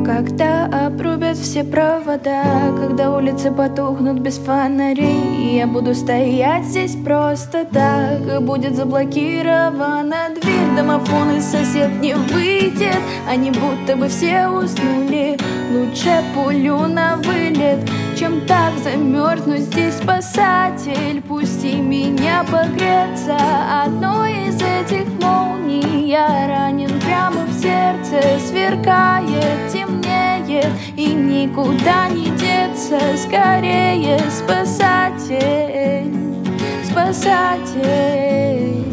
Когда обрубят все провода, когда улицы потухнут без фонарей, я буду стоять здесь просто так, и будет заблокирована дверь. Домофон и сосед не выйдет, они будто бы все уснули. Лучше пулю на вылет, чем так замерзнуть здесь. Спасатель, пусти меня погреться одной из этих молний. Я ранен прямо в сердце, сверкает, темнеет, и никуда не деться. Скорее, спасатель, спасатель.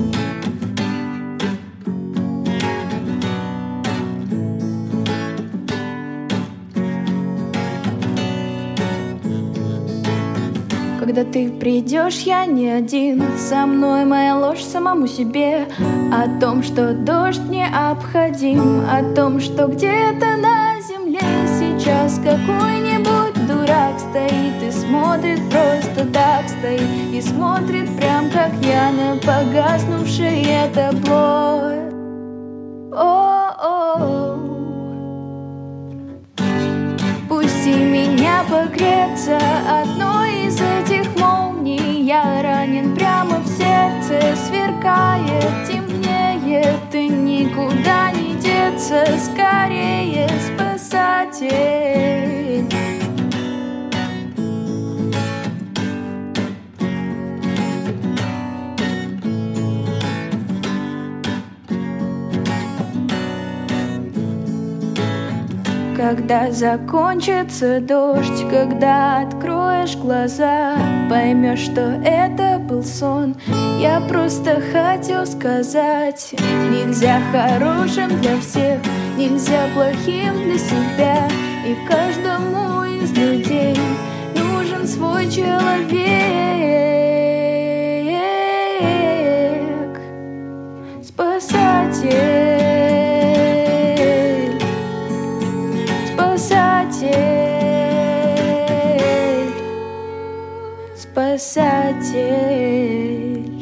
Когда ты придешь, я не один. Со мной моя ложь самому себе. О том, что дождь необходим, о том, что где-то на земле сейчас какой-нибудь дурак стоит и смотрит, просто так стоит и смотрит, прям как я, на погаснувшее табло. О-о-о. Пусти меня погреться одной из этих молний. Я ранен прямо в сердце, сверкает, темнеет, и никуда не деться. Скорее, спасатель. Когда закончится дождь, когда откроешь глаза, поймешь, что это был сон. Я просто хотел сказать: нельзя хорошим для всех, нельзя плохим для себя. И каждому из людей нужен свой человек, спасатель. Спасатель, спасатель.